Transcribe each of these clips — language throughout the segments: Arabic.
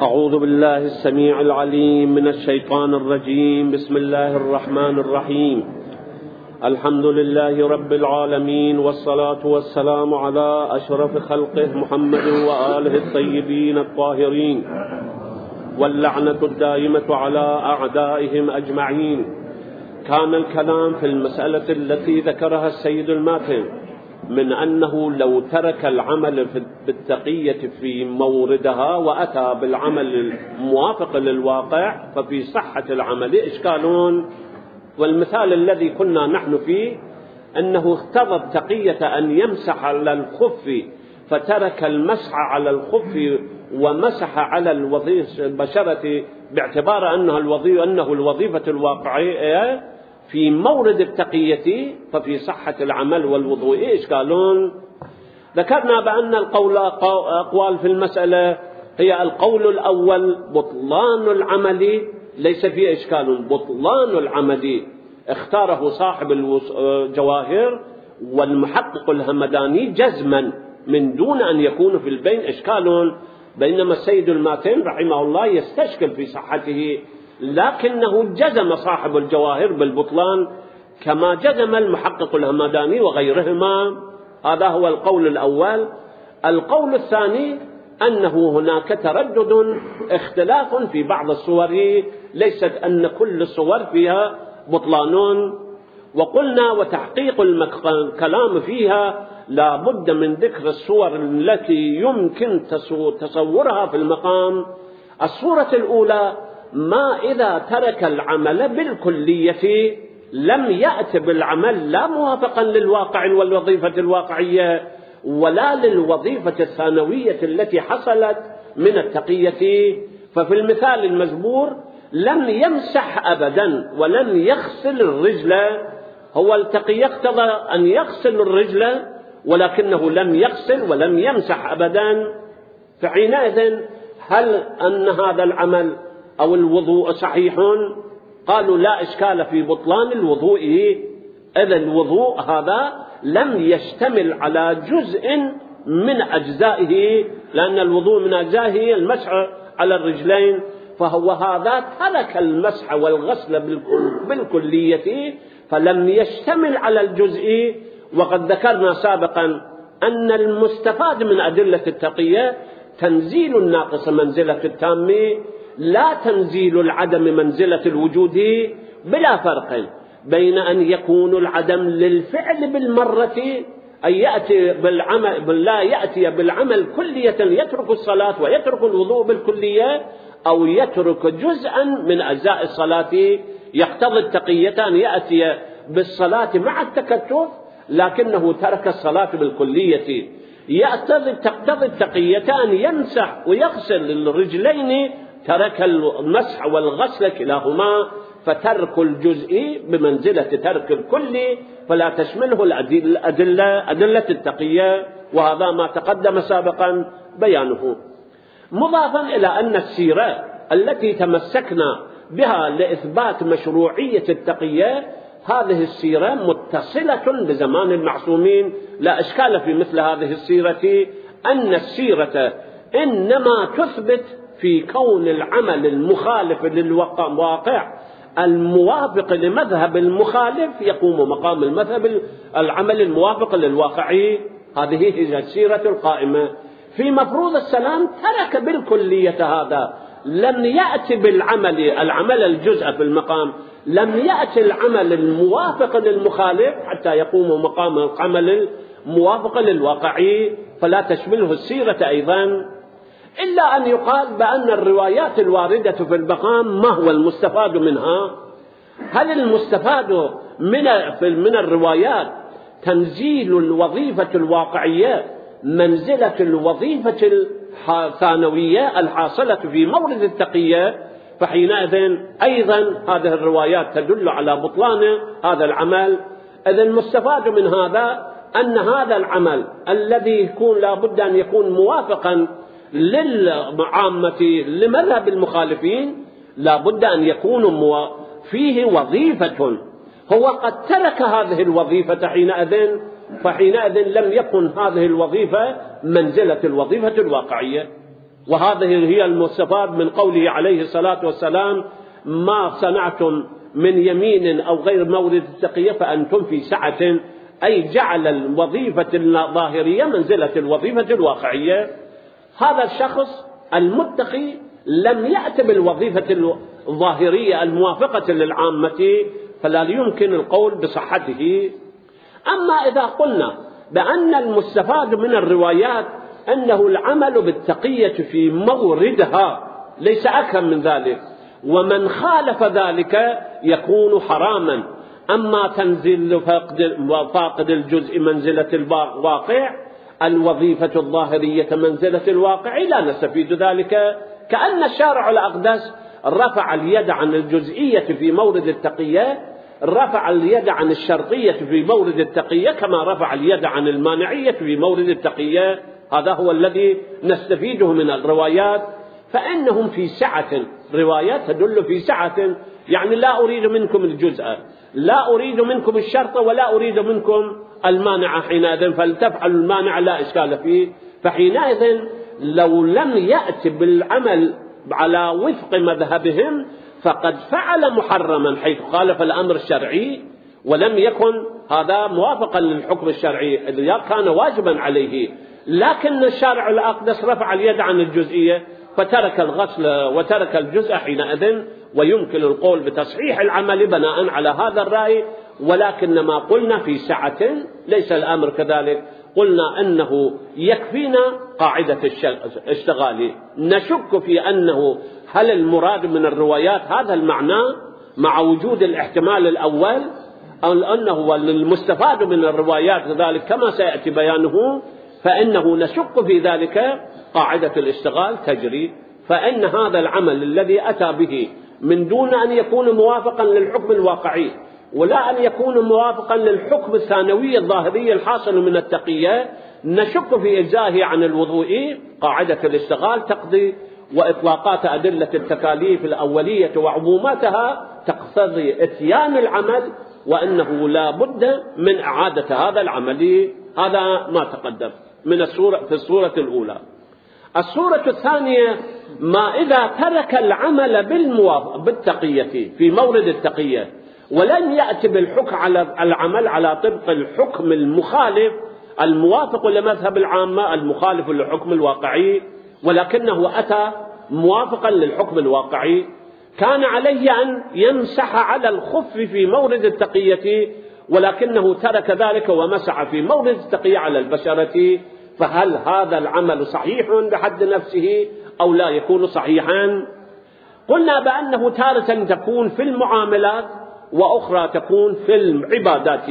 أعوذ بالله السميع العليم من الشيطان الرجيم. بسم الله الرحمن الرحيم. الحمد لله رب العالمين، والصلاة والسلام على أشرف خلقه محمد وآله الطيبين الطاهرين، واللعنة الدائمة على أعدائهم أجمعين. كان الكلام في المسألة التي ذكرها السيد الماتن من أنه لو ترك العمل بالتقية في موردها وأتى بالعمل الموافق للواقع ففي صحة العمل إشكالون. والمثال الذي كنا نحن فيه أنه اقتضى التقية أن يمسح على الخف فترك المسح على الخف ومسح على البشرة باعتبار أنه الوظيفة الواقعية في مورد التقية ففي صحة العمل والوضوء إشكالون. ذكرنا بأن أقوال في المسألة هي القول الأول بطلان العمل، ليس فيه إشكال، بطلان العمل اختاره صاحب الجواهر والمحقق الهمداني جزما من دون أن يكون في البين إشكال، بينما السيد الماتن رحمه الله يستشكل في صحته، لكنه جزم صاحب الجواهر بالبطلان كما جزم المحقق الهمداني وغيرهما. هذا هو القول الأول. القول الثاني أنه هناك تردد اختلاف في بعض الصور، ليست أن كل الصور فيها بطلان، وقلنا وتحقيق الكلام فيها لا بد من ذكر الصور التي يمكن تصورها في المقام. الصورة الأولى ما إذا ترك العمل بالكلية لم يأت بالعمل لا موافقا للواقع والوظيفة الواقعية ولا للوظيفة الثانوية التي حصلت من التقية. ففي المثال المذكور لم يمسح أبدا ولم يغسل الرجل، هو التقي اقتضى أن يغسل الرجل ولكنه لم يغسل ولم يمسح أبدا. فحينئذ هل أن هذا العمل أو الوضوء صحيح؟ قالوا لا إشكال في بطلان الوضوء، إذا الوضوء هذا لم يشتمل على جزء من أجزائه، لأن الوضوء من أجزائه المسح على الرجلين، فهو هذا ترك المسح والغسل بالكلية فلم يشتمل على الجزء. وقد ذكرنا سابقا أن المستفاد من أدلة التقية تنزيل الناقص منزلة التام، لا تنزيل العدم منزلة الوجود، بلا فرق بين أن يكون العدم للفعل بالمرة أن يأتي بالعمل لا يأتي بالعمل كلية يترك الصلاة ويترك الوضوء بالكلية، أو يترك جزءا من أجزاء الصلاة. يقتضي التقية أن يأتي بالصلاة مع التكتف لكنه ترك الصلاة بالكلية. تقتضي التقية أن يمسح ويغسل الرجلين، ترك المسح والغسل كلاهما، فترك الجزء بمنزلة ترك الكل، فلا تشمله أدلة التقية، وهذا ما تقدم سابقا بيانه. مضافا إلى أن السيرة التي تمسكنا بها لإثبات مشروعية التقية هذه السيرة متصلة بزمان المعصومين، لا إشكال في مثل هذه السيرة، أن السيرة إنما تثبت في كون العمل المخالف للواقع الموافق لمذهب المخالف يقوم مقام العمل الموافق للواقع. هذه هي السيرة القائمة. في مفروض السلام ترك بالكلية هذا، لم يأتي العمل الجزء في المقام، لم يأتي العمل الموافق للمخالف حتى يقوم مقام العمل الموافق للواقع، فلا تشمله السيرة أيضا. إلا أن يقال بأن الروايات الواردة في المقام ما هو المستفاد منها؟ هل المستفاد من الروايات تنزيل الوظيفة الواقعية منزلة الوظيفة الثانوية الحاصلة في مورد التقية؟ فحينئذ أيضا هذه الروايات تدل على بطلان هذا العمل. إذن المستفاد من هذا أن هذا العمل الذي يكون لابد أن يكون موافقا للعامة لمذهب المخالفين لابد أن يكون فيه وظيفة، هو قد ترك هذه الوظيفة فحينئذ لم يكن هذه الوظيفة منزلة الوظيفة الواقعية. وهذه هي المستفاد من قوله عليه الصلاة والسلام: ما صنعتم من يمين أو غير مورد التقية فأنتم في سعة، أي جعل الوظيفة الظاهرية منزلة الوظيفة الواقعية. هذا الشخص المتقي لم يأت بالوظيفة الظاهرية الموافقة للعامة، فلا يمكن القول بصحته. أما إذا قلنا بأن المستفاد من الروايات أنه العمل بالتقية في موردها ليس أكثر من ذلك، ومن خالف ذلك يكون حراما. أما تنزيل فاقد الجزء منزلة الواقع، الوظيفة الظاهرية منزلة الواقع، لا نستفيد ذلك. كأن الشارع الأقدس رفع اليد عن الجزئية في مورد التقية، رفع اليد عن الشرطية في مورد التقية، كما رفع اليد عن المانعية في مورد التقية. هذا هو الذي نستفيده من الروايات، فإنهم في سعة. روايات تدل في سعة، يعني لا أريد منكم الجزء، لا أريد منكم الشرط، ولا أريد منكم المانع. حينئذ فلتفعلوا المانع لا إشكال فيه. فحينئذ لو لم يأت بالعمل على وفق مذهبهم فقد فعل محرما، حيث خالف الأمر الشرعي ولم يكن هذا موافقا للحكم الشرعي، إذ كان واجبا عليه. لكن الشارع الأقدس رفع اليد عن الجزئية فترك الغسل وترك الجزء، حينئذ ويمكن القول بتصحيح العمل بناء على هذا الرأي. ولكن ما قلنا في سعة ليس الأمر كذلك، قلنا أنه يكفينا قاعدة الاشتغال. نشك في أنه هل المراد من الروايات هذا المعنى مع وجود الاحتمال الأول، أو أنه المستفاد من الروايات ذلك كما سيأتي بيانه، فإنه نشك في ذلك. قاعدة الاشتغال تجري، فإن هذا العمل الذي أتى به من دون أن يكون موافقا للحكم الواقعي ولا أن يكون موافقا للحكم الثانوي الظاهري الحاصل من التقية، نشك في إجزائه عن الوضوء. قاعدة الاشتغال تقضي، وإطلاقات أدلة التكاليف الأولية وعموماتها تقتضي إتيان العمل، وأنه لا بد من إعادة هذا العمل. هذا ما تقدم من في الصورة الأولى. الصورة الثانية: ما إذا ترك العمل بالتقية في مورد التقية ولم يأتي بالحكم على العمل على طبق الحكم المخالف الموافق لمذهب العامة المخالف للحكم الواقعي، ولكنه أتى موافقا للحكم الواقعي، كان عليه أن يمسح على الخف في مورد التقية، ولكنه ترك ذلك ومسح في مورد التقية على البشرة. فهل هذا العمل صحيح بحد نفسه أو لا يكون صحيحا؟ قلنا بأنه تارة تكون في المعاملات وأخرى تكون في العبادات.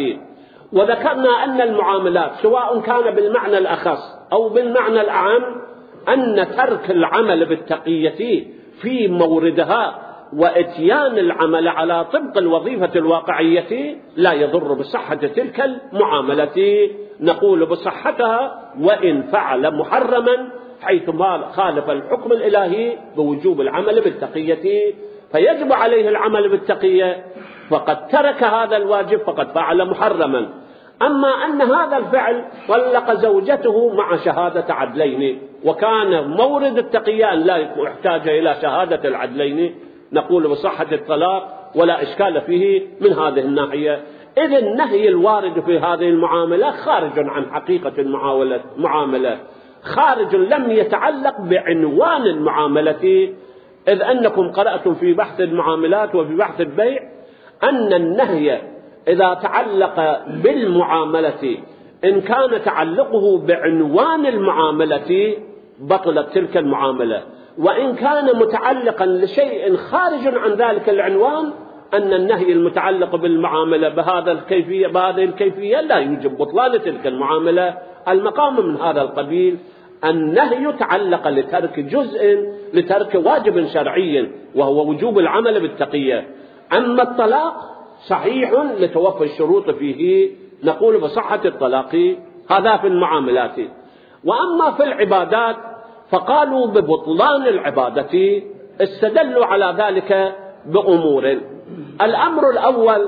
وذكرنا أن المعاملات سواء كان بالمعنى الأخص أو بالمعنى الأعم، أن ترك العمل بالتقية في موردها وإتيان العمل على طبق الوظيفة الواقعية لا يضر بصحة تلك المعاملة، نقول بصحتها وإن فعل محرما، حيث ما خالف الحكم الإلهي بوجوب العمل بالتقية، فيجب عليه العمل بالتقية، فقد ترك هذا الواجب فقد فعل محرما. أما أن هذا الفعل طلق زوجته مع شهادة عدلين، وكان مورد التقية لا يحتاج إلى شهادة العدلين، نقول بصحة الطلاق ولا إشكال فيه من هذه الناحية. إذ النهي الوارد في هذه المعاملة خارج عن حقيقة المعاملة، خارج لم يتعلق بعنوان المعاملة. إذ أنكم قرأتم في بحث المعاملات وفي بحث البيع أن النهي إذا تعلق بالمعاملة إن كان تعلقه بعنوان المعاملة بطلت تلك المعاملة، وإن كان متعلقا لشيء خارج عن ذلك العنوان أن النهي المتعلق بالمعاملة بهذه الكيفية لا يوجب بطلان تلك المعاملة. المقام من هذا القبيل النهي تعلق لترك جزء، لترك واجب شرعي وهو وجوب العمل بالتقية. أما الطلاق صحيح لتوفي الشروط فيه، نقول بصحة الطلاق. هذا في المعاملات. وأما في العبادات فقالوا ببطلان العبادة، استدلوا على ذلك بأمور. الأمر الأول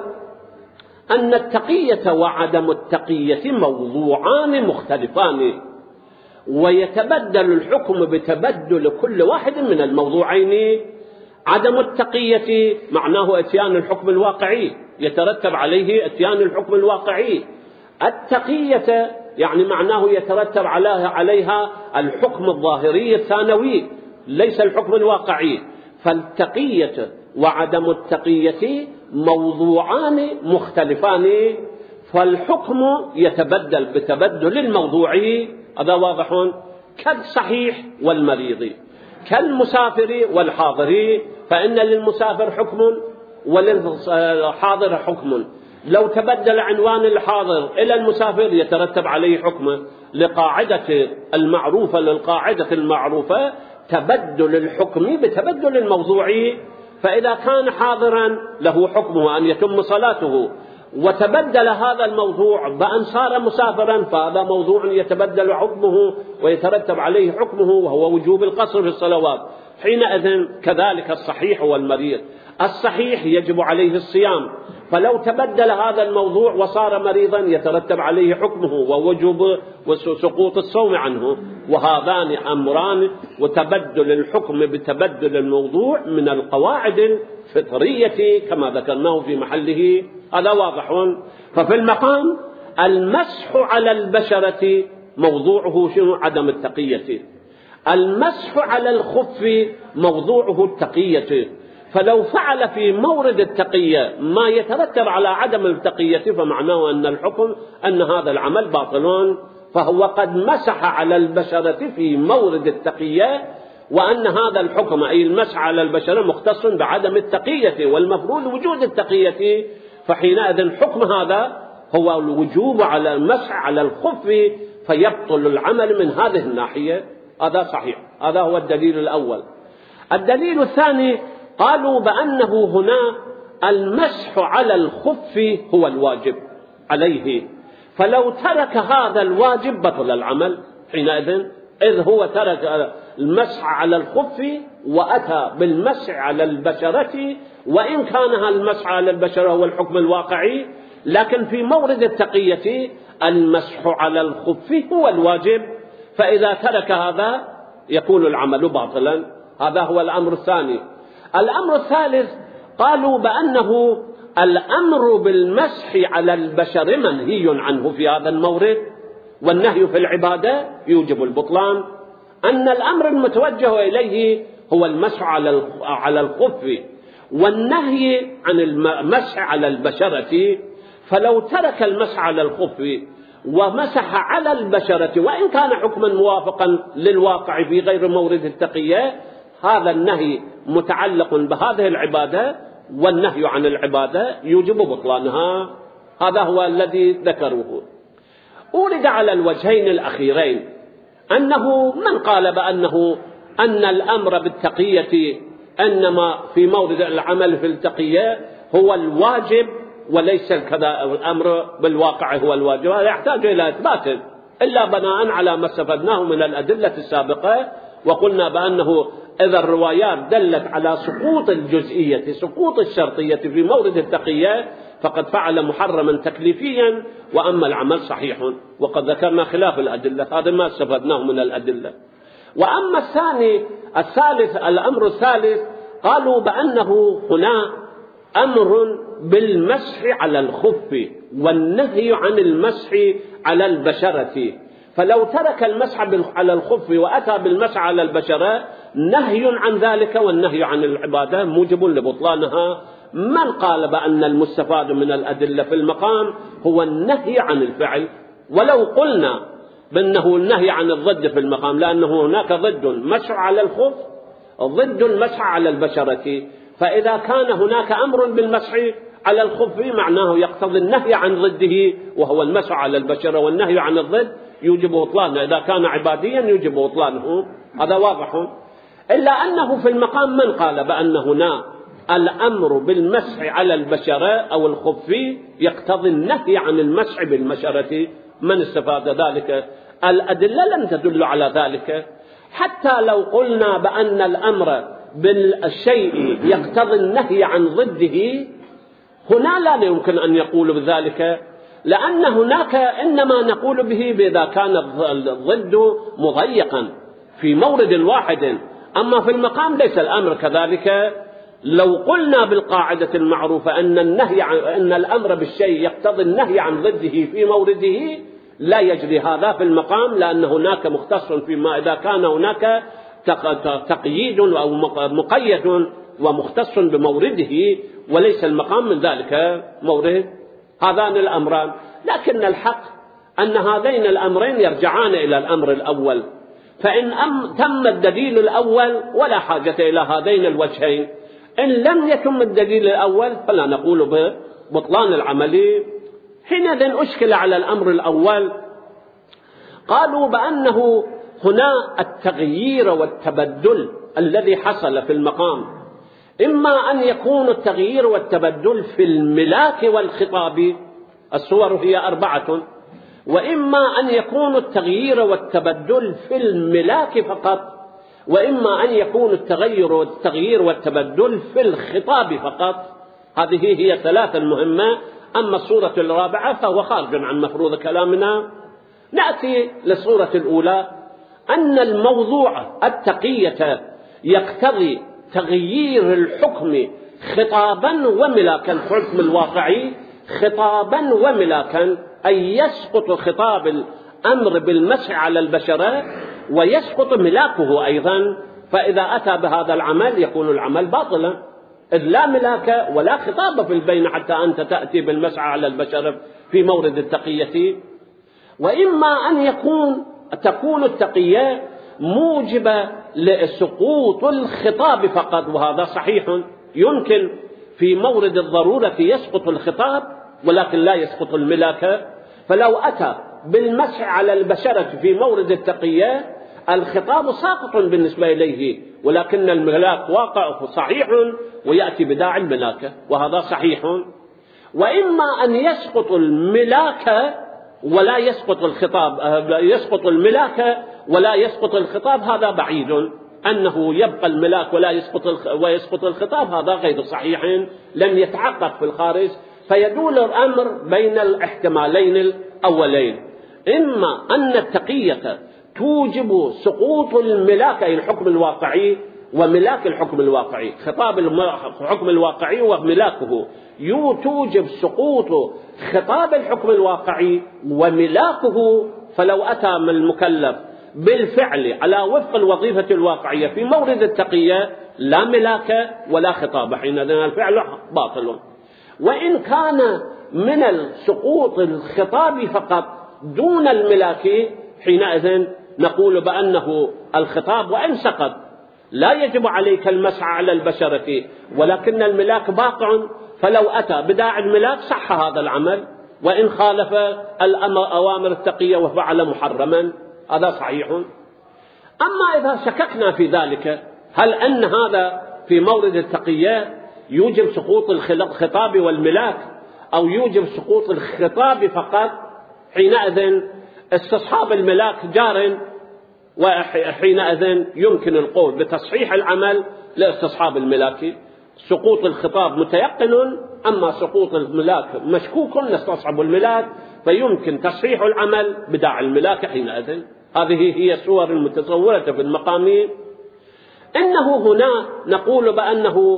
أن التقية وعدم التقية موضوعان مختلفان، ويتبدل الحكم بتبدل كل واحد من الموضوعين. عدم التقية معناه اتيان الحكم الواقعي، يترتب عليه اتيان الحكم الواقعي. التقية يعني معناه يترتب عليها الحكم الظاهري الثانوي، ليس الحكم الواقعي. فالتقية وعدم التقية موضوعان مختلفان، فالحكم يتبدل بتبدل الموضوعي. هذا واضح. كالصحيح والمريض، كالمسافر والحاضر، فإن للمسافر حكم وللحاضر حكم. لو تبدل عنوان الحاضر إلى المسافر يترتب عليه حكم، لقاعدة المعروفة للقاعدة المعروفة تبدل الحكم بتبدل الموضوعي. فإذا كان حاضرا له حكمه أن يتم صلاته، وتبدل هذا الموضوع بأن صار مسافرا، فهذا موضوع يتبدل حكمه ويترتب عليه حكمه، وهو وجوب القصر في الصلوات. حينئذ كذلك الصحيح والمريض. الصحيح يجب عليه الصيام، فلو تبدل هذا الموضوع وصار مريضا يترتب عليه حكمه ووجوب وسقوط الصوم عنه. وهذان أمران، وتبدل الحكم بتبدل الموضوع من القواعد الفطرية كما ذكرناه في محله. هذا واضح. ففي المقام المسح على البشرة موضوعه شنو؟ عدم التقية. المسح على الخف موضوعه التقية. فلو فعل في مورد التقية ما يترتب على عدم التقية فمعناه أن الحكم أن هذا العمل باطل، فهو قد مسح على البشرة في مورد التقية، وأن هذا الحكم أي المسح على البشرة مختص بعدم التقية، والمفروض وجود التقية. فحينئذ حكم هذا هو الوجوب على المسح على الخف، فيبطل العمل من هذه الناحية. هذا صحيح. هذا هو الدليل الأول. الدليل الثاني قالوا بأنه هنا المسح على الخف هو الواجب عليه، فلو ترك هذا الواجب بطل العمل حينئذ، إذ هو ترك المسح على الخف وأتى بالمسح على البشرة، وإن كان المسح على البشرة هو الحكم الواقعي، لكن في مورد التقية المسح على الخف هو الواجب، فإذا ترك هذا يكون العمل باطلا. هذا هو الأمر الثاني. الأمر الثالث قالوا بأنه الأمر بالمسح على البشر منهي عنه في هذا المورد، والنهي في العبادة يوجب البطلان. أن الأمر المتوجه إليه هو المسح على الخف، والنهي عن المسح على البشرة. فلو ترك المسح على الخف ومسح على البشرة وإن كان حكما موافقا للواقع في غير مورد التقية، هذا النهي متعلق بهذه العبادة، والنهي عن العبادة يوجب بطلانها. هذا هو الذي ذكروه. أورد على الوجهين الأخيرين أنه من قال بأنه أن الأمر بالتقية إنما في مورد العمل في التقية هو الواجب وليس كذا الأمر بالواقع هو الواجب، هذا يحتاج إلى إثبات إلا بناء على ما استفدناه من الأدلة السابقة. وقلنا بأنه إذا الروايات دلت على سقوط الجزئية سقوط الشرطية في مورد التقية فقد فعل محرما تكليفيا، وأما العمل صحيح، وقد ذكرنا خلاف الأدلة، هذا ما استفدناه من الأدلة. وأما الثالث الأمر الثالث قالوا بأنه هنا أمر بالمسح على الخف والنهي عن المسح على البشرة، فلو ترك المسح على الخف وأتى بالمسح على البشرة نهي عن ذلك، والنهي عن العبادة موجب لبطلانها. من قال بأن المستفاد من الأدلة في المقام هو النهي عن الفعل، ولو قلنا بأنه النهي عن الضد في المقام، لأنه هناك ضد مسح على الخف ضد المسح على البشرة، فإذا كان هناك أمر بالمسح على الخف معناه يقتضي النهي عن ضده وهو المسح على البشرة، والنهي عن الضد يوجب بطلانه، إذا كان عباديا يوجب بطلانه. هذا واضح. إلا أنه في المقام من قال بأن هنا الأمر بالمسح على البشرة أو الخف يقتضي النهي عن المسح بالبشرة. من استفاد ذلك؟ الأدلة لم تدل على ذلك. حتى لو قلنا بأن الأمر بالشيء يقتضي النهي عن ضده، هنا لا يمكن أن يقول بذلك، لأن هناك إنما نقول به إذا كان الضد مضيقا في مورد واحد، أما في المقام ليس الأمر كذلك. لو قلنا بالقاعدة المعروفة أن الأمر بالشيء يقتضي النهي عن ضده في مورده، لا يجري هذا في المقام، لأن هناك مختص فيما إذا كان هناك تقييد أو مقيد ومختص بمورده، وليس المقام من ذلك مورد هذان الأمران. لكن الحق أن هذين الأمرين يرجعان إلى الأمر الأول، فإن تم الدليل الأول ولا حاجة إلى هذين الوجهين، إن لم يتم الدليل الأول فلا نقول ببطلان العمل. حينئذ أشكل على الأمر الأول، قالوا بأنه هنا التغيير والتبدل الذي حصل في المقام، إما أن يكون التغيير والتبدل في الملاك والخطاب، الصور هي 4، وإما أن يكون التغيير والتبدل في الملاك فقط، وإما أن يكون التغيير والتبدل في الخطاب فقط. هذه هي 3 مهمة. أما الصورة الرابعة فهو خارج عن مفروض كلامنا. نأتي للصورة الأولى، أن الموضوع التقية يقتضي تغيير الحكم خطابا وملاكا، الحكم الواقعي خطابا وملاكا، أي يسقط خطاب الأمر بالمسح على البشرة ويسقط ملاكه أيضا، فإذا أتى بهذا العمل يكون العمل باطلا، إذ لا ملاك ولا خطاب في البين حتى أنت تأتي بالمسح على البشرة في مورد التقية. وإما أن تكون التقية موجبة لسقوط الخطاب فقط، وهذا صحيح، يمكن في مورد الضرورة يسقط الخطاب ولكن لا يسقط الملاك. فلو أتى بالمسح على البشرة في مورد التقية الخطاب ساقط بالنسبة إليه، ولكن الملاك واقع صحيح ويأتي بداعي الملاك، وهذا صحيح. وإما أن يسقط الملاك ولا يسقط الخطاب، يسقط الملاك ولا يسقط الخطاب، هذا بعيد. أنه يبقى الملاك ويسقط الخطاب هذا غير صحيح، لم يتحقق في الخارج. فيدول الأمر بين الاحتمالين الأولين، إما أن التقية توجب سقوط الملاك أي الحكم الواقعي وملاك الحكم الواقعي، خطاب الحكم الواقعي وملاكه توجب سقوط خطاب الحكم الواقعي وملاكه. فلو أتى من المكلف بالفعل على وفق الوظيفة الواقعية في مورد التقية لا ملاك ولا خطاب، حينئذ الفعل باطل. وإن كان من سقوط الخطاب فقط دون الملاك، حينئذ نقول بأنه الخطاب وإن سقط لا يجب عليك المسح على البشرة، ولكن الملاك باقع، فلو أتى بداعي الملاك صح هذا العمل، وإن خالف أوامر التقية وفعل محرما هذا صحيح. أما إذا شككنا في ذلك، هل أن هذا في مورد التقية يوجب سقوط الخطاب والملاك أو يوجب سقوط الخطاب فقط، حينئذ استصحاب الملاك جار، وحينئذ يمكن القول بتصحيح العمل لاستصحاب الملاك. سقوط الخطاب متيقن، أما سقوط الملاك مشكوك، نستصحب الملاك فيمكن تصحيح العمل بداعي الملاك حينئذ. هذه هي الصور المتصورة في المقام. إنه هنا نقول بأنه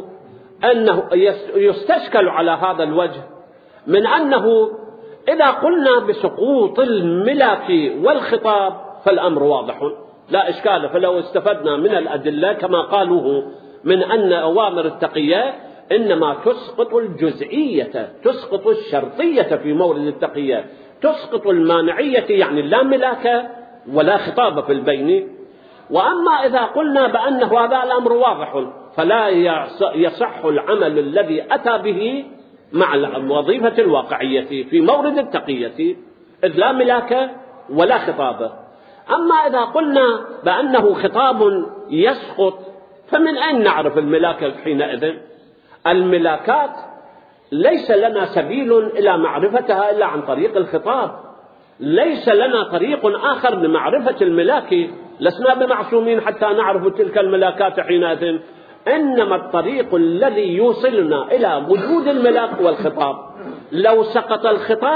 يستشكل على هذا الوجه، من أنه إذا قلنا بسقوط الملاك والخطاب فالأمر واضح لا إشكال. فلو استفدنا من الأدلة كما قالوه من أن أوامر التقية إنما تسقط الجزئية، تسقط الشرطية في مورد التقية، تسقط المانعية، يعني لا ملاك ولا خطاب في البين. وأما إذا قلنا بأنه هذا الأمر واضح فلا يصح العمل الذي أتى به مع الوظيفة الواقعية في مورد التقية، إذ لا ملاك ولا خطاب. أما إذا قلنا بأنه خطاب يسقط، فمن أين نعرف الملاك حينئذ؟ الملاكات ليس لنا سبيل إلى معرفتها إلا عن طريق الخطاب، ليس لنا طريق آخر لمعرفة الملاك، لسنا بمعصومين حتى نعرف تلك الملاكات حينئذ، إنما الطريق الذي يوصلنا إلى وجود الملاك والخطاب. لو سقط الخطاب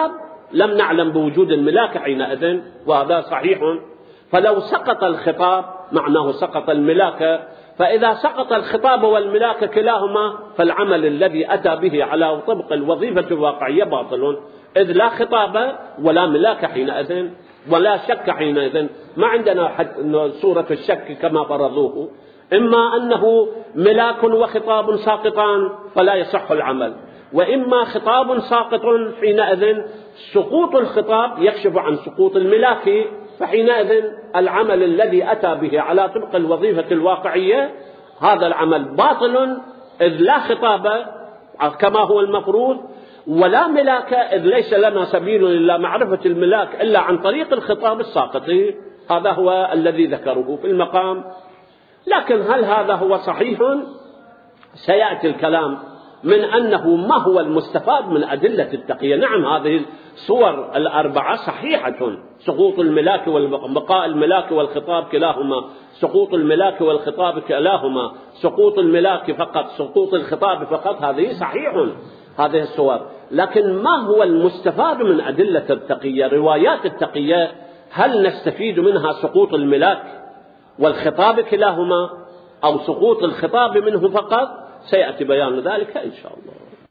لم نعلم بوجود الملاك حينئذ، وهذا صحيح. فلو سقط الخطاب معناه سقط الملاك، فإذا سقط الخطاب والملاك كلاهما فالعمل الذي أتى به على طبق الوظيفة الواقعية باطل، إذ لا خطاب ولا ملاك حينئذ ولا شك حينئذ. ما عندنا صورة الشك كما فرضوه، إما أنه ملاك وخطاب ساقطان فلا يصح العمل، وإما خطاب ساقط حينئذ سقوط الخطاب يكشف عن سقوط الملاك، فحينئذ العمل الذي أتى به على طبق الوظيفة الواقعية هذا العمل باطل، إذ لا خطاب كما هو المفروض ولا ملاك، إذ ليس لنا سبيل إلى معرفة الملاك إلا عن طريق الخطاب الساقط. هذا هو الذي ذكره في المقام. لكن هل هذا هو صحيح؟ سيأتي الكلام من أنه ما هو المستفاد من أدلة التقية. نعم، هذه الصور الأربعة صحيحة، سقوط الملاك وبقاء الملاك والخطاب كلاهما، سقوط الملاك والخطاب كلاهما، سقوط الملاك فقط، سقوط الخطاب فقط، هذه صحيح هذه الصور. لكن ما هو المستفاد من أدلة التقية؟ روايات التقية هل نستفيد منها سقوط الملاك والخطاب كلاهما أو سقوط الخطاب منه فقط؟ سيأتي بيان ذلك إن شاء الله.